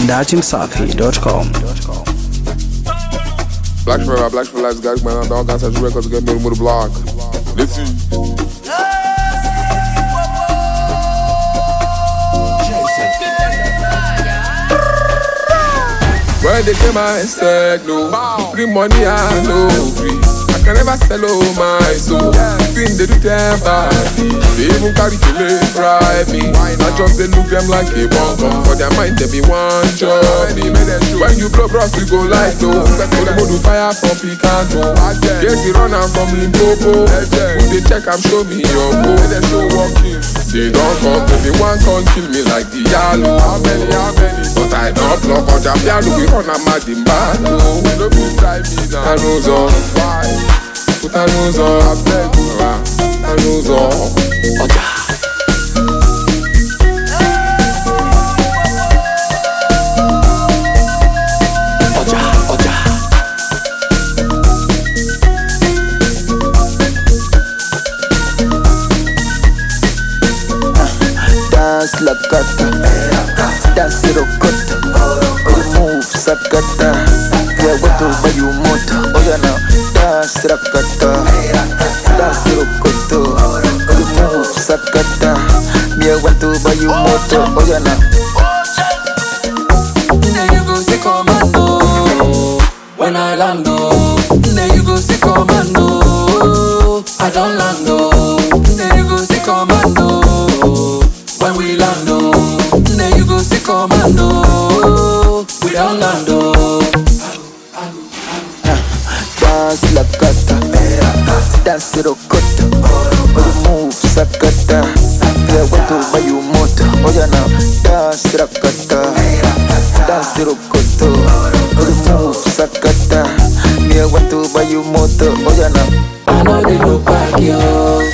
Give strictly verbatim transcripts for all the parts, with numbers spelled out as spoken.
dachim safi dot com. Black forever, black for life, guys, man. All guys have records to get me to the block. Let's see. When they came my stack, no, bring money, I know, free. I can never sell all my soul. Sing they do them body. They even carry to lay bribe me. I just they look them like a bunkum. For their mind they be one job. When you blow bros we go like no. So the mode fire from Picanto. Yes we run out from Limpopo. Who they check and show me your go. They don't come to me one can kill me like the yellow. How many, how many? But I don't block on the piano. We run a mad in battle. We don't be try me now. I know so. Put a nose on, I beg you, a nose on. Oja. Oja, Oja. Dance la gata, dance rocoto, move sakata. Yeah, what do buy you moto? Oh yeah now, dance rakata, dance rokoto, move sakata. Yeah, what do buy you moto? Oh yeah now. There you go, see commando. When I land, there you go, see commando. I don't land, there you go, see commando. When we land, there you go, see commando. We don't land. Dance la gata, dance rocoto, move sakata. Yeah, what do buy you moto? Oh yeah now, dance rakata, dance rocoto, move sakata. Yeah, what do buy you moto? Oh yeah now. I know they look back, yo.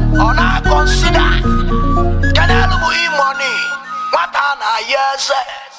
Ona consider. Can I look money? What an I yes.